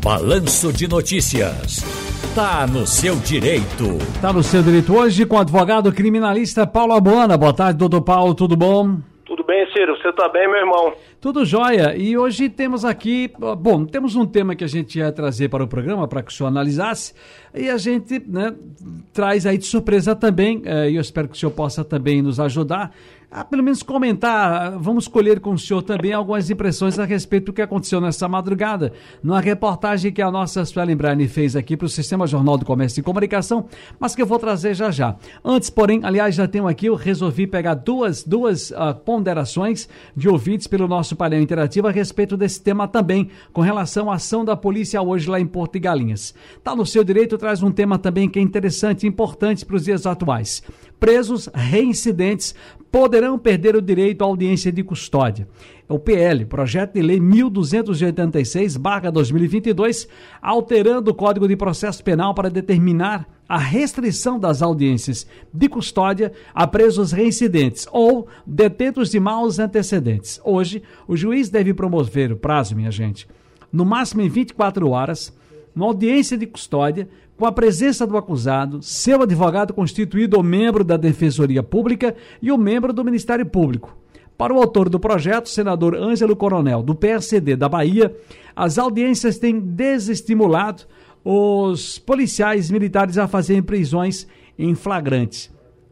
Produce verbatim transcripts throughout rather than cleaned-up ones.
Balanço de Notícias. Tá no seu direito. Tá no seu direito hoje com o advogado criminalista Paulo Abuana. Boa tarde, doutor Paulo, tudo bom? Tudo bem, Ciro? Você tá bem, meu irmão? Tudo jóia. E hoje temos aqui, bom, temos um tema que a gente ia trazer para o programa, para que o senhor analisasse, e a gente, né, traz aí de surpresa também, e eu espero que o senhor possa também nos ajudar a pelo menos comentar, vamos escolher com o senhor também algumas impressões a respeito do que aconteceu nessa madrugada, numa reportagem que a nossa Suelen Brani fez aqui para o Sistema Jornal do Comércio e Comunicação, mas que eu vou trazer já já. Antes, porém, aliás, já tenho aqui, eu resolvi pegar duas, duas uh, ponderações de ouvintes pelo nosso painel interativo a respeito desse tema também, com relação à ação da polícia hoje lá em Porto de Galinhas. Tá no seu direito, traz um tema também que é interessante e importante para os dias atuais. Presos reincidentes poderão perder o direito à audiência de custódia. O P L, Projeto de Lei mil duzentos e oitenta e seis barra dois mil e vinte e dois, alterando o Código de Processo Penal para determinar a restrição das audiências de custódia a presos reincidentes ou detentos de maus antecedentes. Hoje, o juiz deve promover o prazo, minha gente, no máximo em vinte e quatro horas, uma audiência de custódia com a presença do acusado, seu advogado constituído ou membro da Defensoria Pública e o membro do Ministério Público. Para o autor do projeto, senador Ângelo Coronel, do P S D da Bahia, as audiências têm desestimulado os policiais militares a fazerem prisões em flagrantes.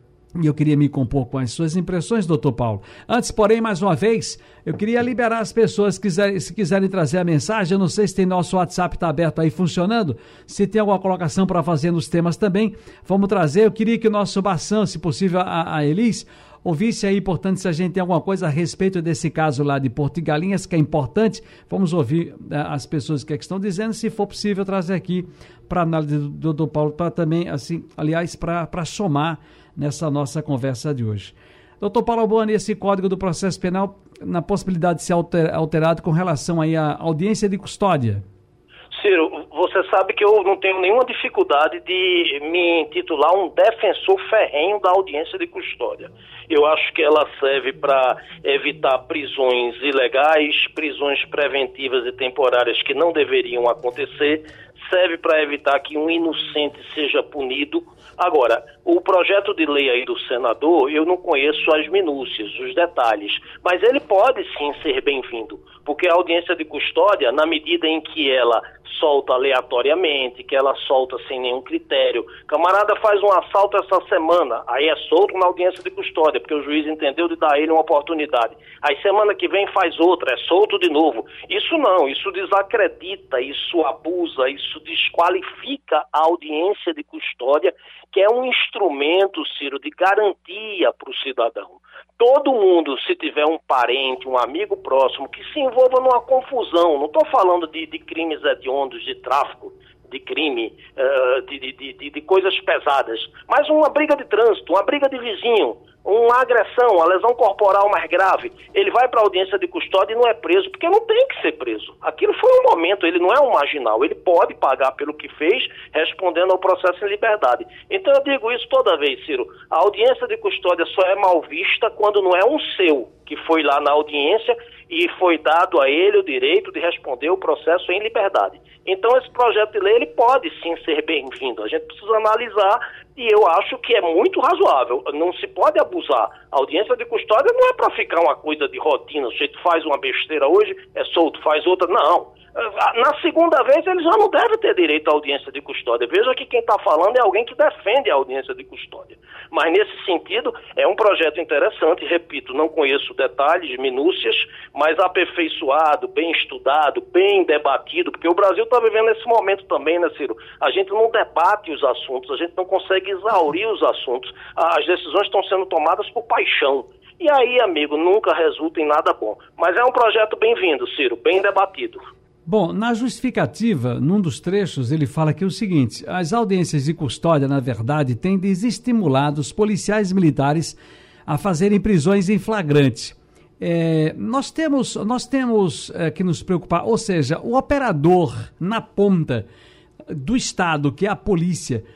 E eu queria me compor com as suas impressões, doutor Paulo. Antes, porém, mais uma vez, eu queria liberar as pessoas que quiserem, se quiserem trazer a mensagem. Eu não sei se tem nosso WhatsApp, está aberto aí funcionando. Se tem alguma colocação para fazer nos temas também, vamos trazer. Eu queria que o nosso Bação, se possível, a, a Elis, ouvisse aí, portanto, se a gente tem alguma coisa a respeito desse caso lá de Porto de Galinhas, que é importante. Vamos ouvir uh, as pessoas que, é que estão dizendo, se for possível, trazer aqui para a análise do doutor Paulo, para também, assim, aliás, para somar nessa nossa conversa de hoje. Doutor Paulo Abuana, esse Código do Processo Penal, na possibilidade de ser alter, alterado com relação aí à audiência de custódia? Ciro, você sabe que eu não tenho nenhuma dificuldade de me intitular um defensor ferrenho da audiência de custódia. Eu acho que ela serve para evitar prisões ilegais, prisões preventivas e temporárias que não deveriam acontecer, serve para evitar que um inocente seja punido. Agora, o projeto de lei aí do senador, eu não conheço as minúcias, os detalhes, mas ele pode sim ser bem-vindo, porque a audiência de custódia, na medida em que ela solta aleatoriamente, que ela solta sem nenhum critério, camarada faz um assalto essa semana, aí é solto na audiência de custódia, porque o juiz entendeu de dar a ele uma oportunidade. Aí semana que vem faz outra, é solto de novo. Isso não, isso desacredita, isso abusa, isso desqualifica a audiência de custódia, que é um instrumento, Ciro, de garantia para o cidadão. Todo mundo, se tiver um parente, um amigo próximo, que se envolva numa confusão, não estou falando de, de crimes hediondos, de tráfico, de crime, uh, de, de, de, de coisas pesadas, mas uma briga de trânsito, uma briga de vizinho, uma agressão, uma lesão corporal mais grave, ele vai para a audiência de custódia e não é preso, porque não tem que ser preso. Aquilo foi um momento, ele não é um marginal, ele pode pagar pelo que fez, respondendo ao processo em liberdade. Então eu digo isso toda vez, Ciro, a audiência de custódia só é mal vista quando não é um seu que foi lá na audiência e foi dado a ele o direito de responder o processo em liberdade. Então esse projeto de lei ele pode sim ser bem-vindo, a gente precisa analisar e eu acho que é muito razoável, não se pode abusar. A audiência de custódia não é para ficar uma coisa de rotina, o sujeito faz uma besteira hoje, é solto, faz outra, não. Na segunda vez ele já não deve ter direito à audiência de custódia. Veja que quem está falando é alguém que defende a audiência de custódia. Mas nesse sentido é um projeto interessante, repito, não conheço detalhes, minúcias, mas aperfeiçoado, bem estudado, bem debatido, porque o Brasil está vivendo esse momento também, né, Ciro? A gente não debate os assuntos, a gente não consegue exaurir os assuntos, as decisões estão sendo tomadas por paixão. E aí, amigo, nunca resulta em nada bom. Mas é um projeto bem-vindo, Ciro, bem debatido. Bom, na justificativa, num dos trechos, ele fala aqui o seguinte: as audiências de custódia, na verdade, têm desestimulado os policiais militares a fazerem prisões em flagrante. É, nós temos, nós temos é, que nos preocupar, ou seja, o operador na ponta do Estado, que é a polícia,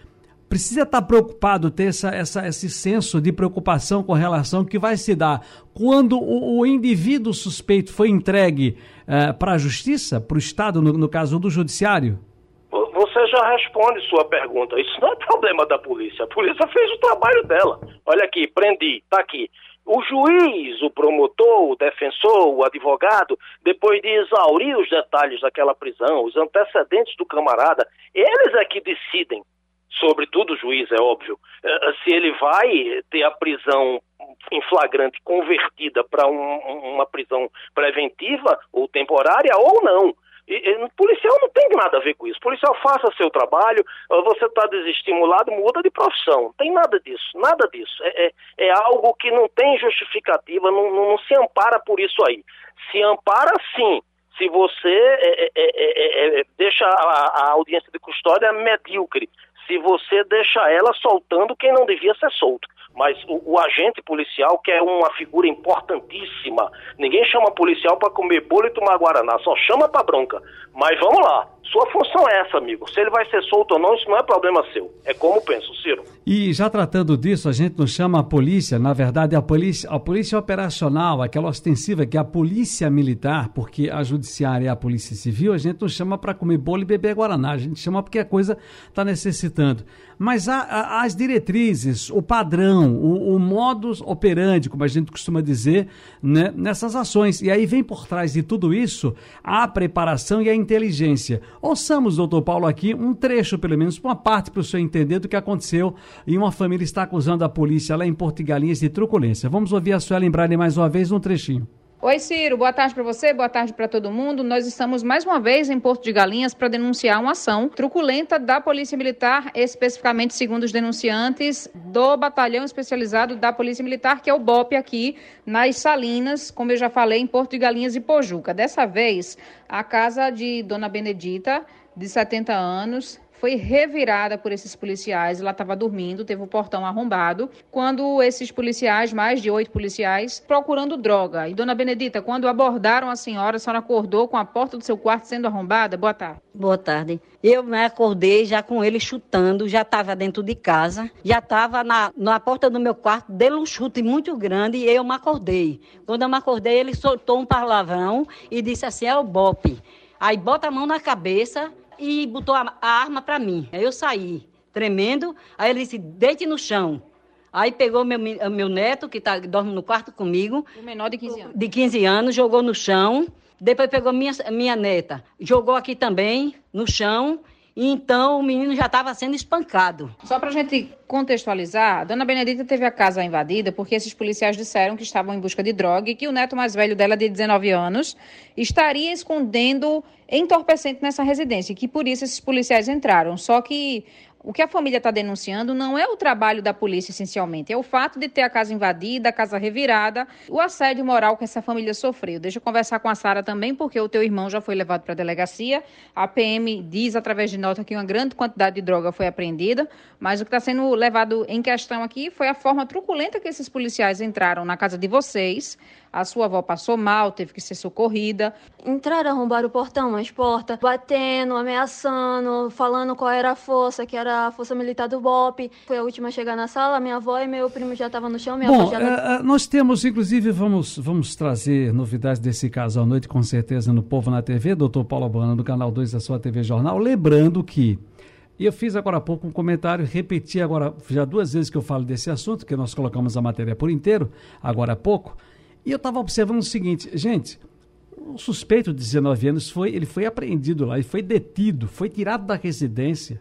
precisa estar preocupado, ter essa, essa, esse senso de preocupação com relação ao que vai se dar quando o, o indivíduo suspeito foi entregue uh, para a justiça, para o Estado, no, no caso do judiciário? Você já responde sua pergunta. Isso não é problema da polícia. A polícia fez o trabalho dela. Olha aqui, prendi, tá aqui. O juiz, o promotor, o defensor, o advogado, depois de exaurir os detalhes daquela prisão, os antecedentes do camarada, eles é que decidem, sobretudo o juiz, é óbvio, se ele vai ter a prisão em flagrante convertida para um, uma prisão preventiva ou temporária ou não. E, e, o policial não tem nada a ver com isso. O policial faça seu trabalho, você está desestimulado, muda de profissão. Não tem nada disso, nada disso. É, é, é algo que não tem justificativa, não, não, não se ampara por isso aí. Se ampara sim, se você é, é, é, é, deixa a, a audiência de custódia medíocre, se você deixa ela soltando quem não devia ser solto. Mas o, o agente policial, que é uma figura importantíssima, ninguém chama policial para comer bolo e tomar guaraná, só chama para bronca. Mas vamos lá, sua função é essa, amigo. Se ele vai ser solto ou não, isso não é problema seu. É como penso, Ciro. E já tratando disso, a gente não chama a polícia, na verdade a polícia, a polícia operacional, aquela ostensiva que é a polícia militar, porque a judiciária e a polícia civil, a gente não chama para comer bolo e beber guaraná, a gente chama porque a coisa está necessitando. Mas há, há as diretrizes, o padrão, o, o modus operandi, como a gente costuma dizer, né, nessas ações. E aí vem por trás de tudo isso a preparação e a inteligência. Ouçamos, doutor Paulo, aqui um trecho, pelo menos, uma parte para o senhor entender do que aconteceu e uma família está acusando a polícia lá em Porto de Galinhas de truculência. Vamos ouvir a Suelen Braille mais uma vez, um trechinho. Oi, Ciro, boa tarde para você, boa tarde para todo mundo. Nós estamos mais uma vez em Porto de Galinhas para denunciar uma ação truculenta da Polícia Militar, especificamente, segundo os denunciantes, do Batalhão Especializado da Polícia Militar, que é o B O P aqui nas Salinas, como eu já falei, em Porto de Galinhas e Pojuca. Dessa vez, a casa de Dona Benedita, de setenta anos, foi revirada por esses policiais. Ela estava dormindo, teve o portão arrombado, quando esses policiais, mais de oito policiais, procurando droga. E, Dona Benedita, quando abordaram a senhora, a senhora acordou com a porta do seu quarto sendo arrombada? Boa tarde. Boa tarde. Eu me acordei já com ele chutando, já estava dentro de casa, já estava na, na porta do meu quarto, deu um chute muito grande e eu me acordei. Quando eu me acordei, ele soltou um palavrão e disse assim, é o B O P. Aí bota a mão na cabeça e botou a, a arma para mim. Aí eu saí, tremendo. Aí ele disse, deite no chão. Aí pegou meu, meu neto, que tá, dorme no quarto comigo. O menor de quinze anos. De quinze anos, jogou no chão. Depois pegou minha, minha neta, jogou aqui também, no chão. E então o menino já estava sendo espancado. Só para a gente contextualizar, a Dona Benedita teve a casa invadida porque esses policiais disseram que estavam em busca de droga e que o neto mais velho dela, de dezenove anos, estaria escondendo entorpecente nessa residência, e que por isso esses policiais entraram. Só que o que a família está denunciando não é o trabalho da polícia, essencialmente, é o fato de ter a casa invadida, a casa revirada, o assédio moral que essa família sofreu. Deixa eu conversar com a Sara também, porque o teu irmão já foi levado para a delegacia. A P M diz, através de nota, que uma grande quantidade de droga foi apreendida, mas o que está sendo levado em questão aqui foi a forma truculenta que esses policiais entraram na casa de vocês. A sua avó passou mal, teve que ser socorrida. Entraram, arrombaram o portão, as portas, batendo, ameaçando, falando qual era a força, que era a força militar do B O P. Foi a última a chegar na sala, minha avó e meu primo já estavam no chão. Minha Bom, avó já... uh, nós temos, inclusive, vamos, vamos trazer novidades desse caso à noite, com certeza, no Povo na T V, doutor Paulo Albano, do canal dois da sua T V Jornal. Lembrando que, e eu fiz agora há pouco um comentário, repeti agora, já duas vezes que eu falo desse assunto, que nós colocamos a matéria por inteiro, agora há pouco, e eu estava observando o seguinte, gente, o suspeito de dezenove anos, foi, ele foi apreendido lá, ele foi detido, foi tirado da residência,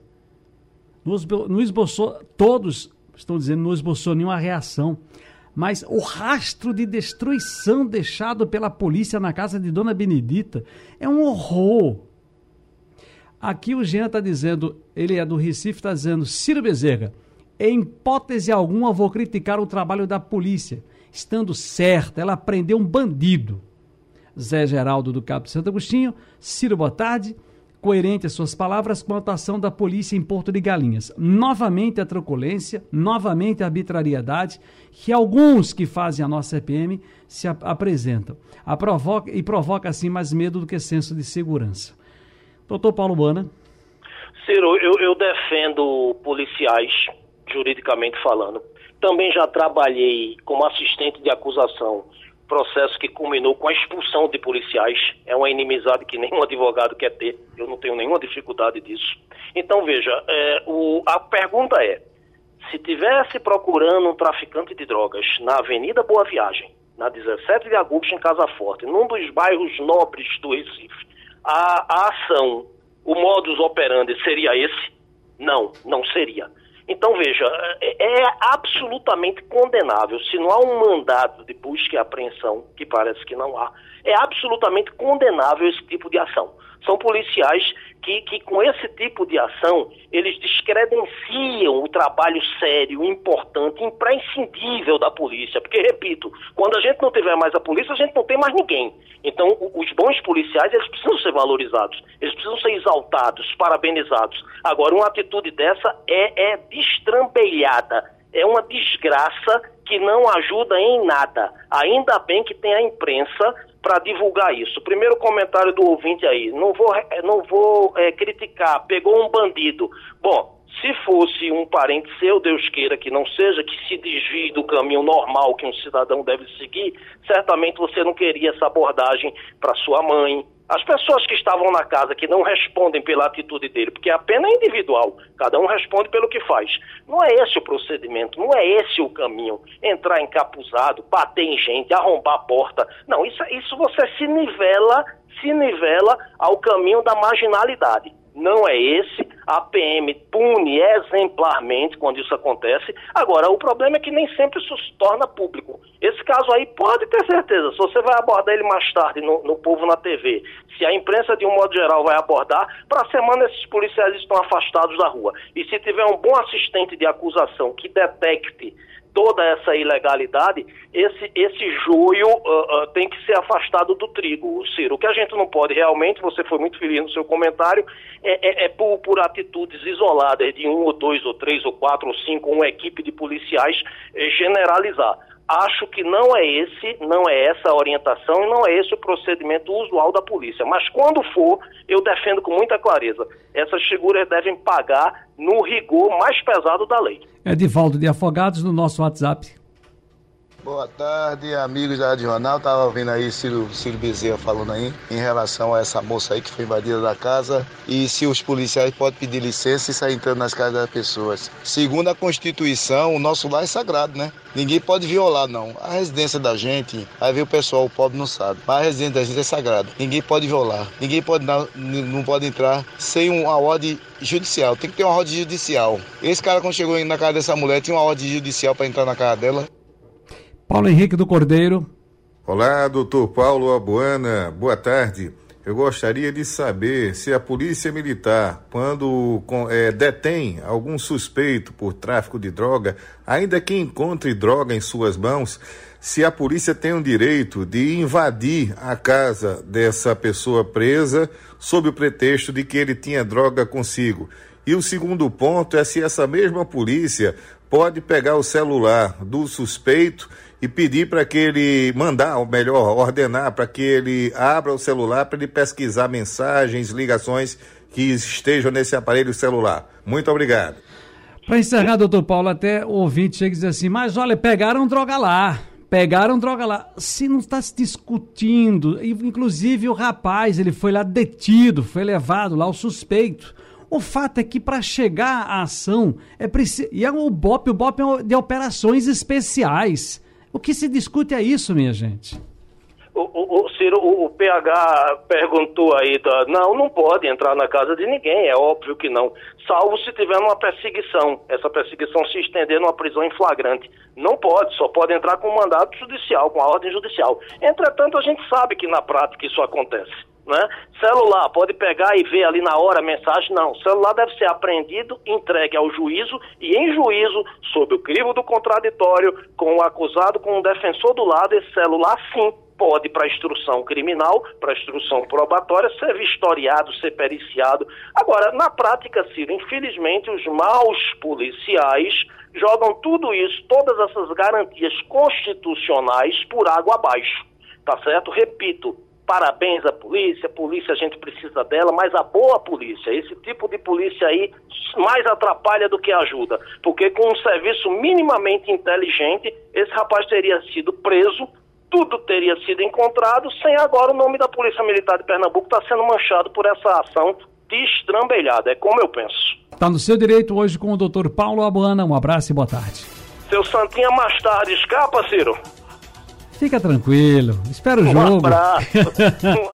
não, não esboçou, todos estão dizendo, não esboçou nenhuma reação, mas o rastro de destruição deixado pela polícia na casa de Dona Benedita é um horror. Aqui o Jean está dizendo, ele é do Recife, está dizendo, Ciro Bezerra, em hipótese alguma vou criticar o trabalho da polícia, estando certa, ela prendeu um bandido. Zé Geraldo do Cabo de Santo Agostinho, Ciro, boa tarde, coerente as suas palavras quanto à ação da polícia em Porto de Galinhas. Novamente a truculência, novamente a arbitrariedade, que alguns que fazem a nossa C P M se ap- apresentam a provoca, e provoca assim mais medo do que senso de segurança. Doutor Paulo Albano. Ciro, eu, eu defendo policiais, juridicamente falando. Também já trabalhei como assistente de acusação, processo que culminou com a expulsão de policiais. É uma inimizade que nenhum advogado quer ter. Eu não tenho nenhuma dificuldade disso. Então, veja, é, o, a pergunta é, se tivesse procurando um traficante de drogas na Avenida Boa Viagem, na dezessete de agosto, em Casa Forte, num dos bairros nobres do Recife, a, a ação, o modus operandi seria esse? Não, não seria. Então, veja, é, é absolutamente condenável, se não há um mandado de busca e apreensão, que parece que não há, é absolutamente condenável esse tipo de ação. São policiais que, que com esse tipo de ação, eles descredenciam o trabalho sério, importante, imprescindível da polícia. Porque, repito, quando a gente não tiver mais a polícia, a gente não tem mais ninguém. Então, os bons policiais, eles precisam ser valorizados, eles precisam ser exaltados, parabenizados. Agora, uma atitude dessa é, é destrambelhada, é uma desgraça que não ajuda em nada. Ainda bem que tem a imprensa para divulgar isso. Primeiro comentário do ouvinte aí, não vou, não vou é, criticar, pegou um bandido. Bom, se fosse um parente seu, Deus queira que não seja, que se desvie do caminho normal que um cidadão deve seguir, certamente você não queria essa abordagem para sua mãe. As pessoas que estavam na casa, que não respondem pela atitude dele, porque a pena é individual, cada um responde pelo que faz. Não é esse o procedimento, não é esse o caminho. Entrar encapuzado, bater em gente, arrombar a porta. Não, isso, isso você se nivela, se nivela ao caminho da marginalidade. Não é esse, a P M pune exemplarmente quando isso acontece. Agora, o problema é que nem sempre isso se torna público. Esse caso aí pode ter certeza, se você vai abordar ele mais tarde no, no Povo na T V, se a imprensa de um modo geral vai abordar, para a semana esses policiais estão afastados da rua. E se tiver um bom assistente de acusação que detecte toda essa ilegalidade, esse, esse joio uh, uh, tem que ser afastado do trigo, Ciro. O que a gente não pode realmente, você foi muito feliz no seu comentário, é, é, é por, por atitudes isoladas de um ou dois ou três ou quatro ou cinco, uma equipe de policiais, é, generalizar. Acho que não é esse, não é essa a orientação e não é esse o procedimento usual da polícia. Mas quando for, eu defendo com muita clareza, essas figuras devem pagar no rigor mais pesado da lei. Edivaldo de Afogados no nosso WhatsApp. Boa tarde, amigos da Rádio Jornal. Estava ouvindo aí Ciro, Ciro Bezerra falando aí em relação a essa moça aí que foi invadida da casa e se os policiais podem pedir licença e sair entrando nas casas das pessoas. Segundo a Constituição, o nosso lar é sagrado, né? Ninguém pode violar, não. A residência da gente, aí vê o pessoal, o pobre não sabe, mas a residência da gente é sagrada. Ninguém pode violar. Ninguém pode dar, não pode entrar sem uma ordem judicial. Tem que ter uma ordem judicial. Esse cara, quando chegou na casa dessa mulher, tinha uma ordem judicial para entrar na casa dela. Paulo Henrique do Cordeiro. Olá, doutor Paulo Abuana, boa tarde. Eu gostaria de saber se a Polícia Militar, quando é, detém algum suspeito por tráfico de droga, ainda que encontre droga em suas mãos, se a polícia tem o direito de invadir a casa dessa pessoa presa sob o pretexto de que ele tinha droga consigo. E o segundo ponto é se essa mesma polícia pode pegar o celular do suspeito e pedir para que ele, mandar, ou melhor, ordenar para que ele abra o celular para ele pesquisar mensagens, ligações que estejam nesse aparelho celular. Muito obrigado. Para encerrar, doutor Paulo, até o ouvinte chega e diz assim, mas olha, pegaram droga lá, pegaram droga lá. Se não está se discutindo, inclusive o rapaz, ele foi lá detido, foi levado lá, o suspeito. O fato é que para chegar à ação é preciso. E é o B O P, o B O P é de operações especiais. O que se discute é isso, minha gente. O, o, o Ciro, o, o P H perguntou aí, da, não, não pode entrar na casa de ninguém, é óbvio que não, salvo se tiver uma perseguição, essa perseguição se estender numa prisão em flagrante. Não pode, só pode entrar com mandato judicial, com a ordem judicial. Entretanto, a gente sabe que na prática isso acontece. Né? Celular, pode pegar e ver ali na hora a mensagem, não, celular deve ser apreendido, entregue ao juízo e em juízo, sob o crivo do contraditório, com o acusado, com o defensor do lado, esse celular sim pode para instrução criminal, para instrução probatória, ser vistoriado, ser periciado. Agora, na prática, Ciro, infelizmente os maus policiais jogam tudo isso, todas essas garantias constitucionais por água abaixo, tá certo? Repito, parabéns à polícia, a polícia a gente precisa dela, mas a boa polícia, esse tipo de polícia aí mais atrapalha do que ajuda, porque com um serviço minimamente inteligente, esse rapaz teria sido preso, tudo teria sido encontrado, sem agora o nome da Polícia Militar de Pernambuco estar sendo manchado por essa ação destrambelhada, é como eu penso. Tá no seu direito hoje com o doutor Paulo Abuana, um abraço e boa tarde. Seu Santinha mais tarde, escapa, Ciro? Fica tranquilo, espera o Um jogo. abraço.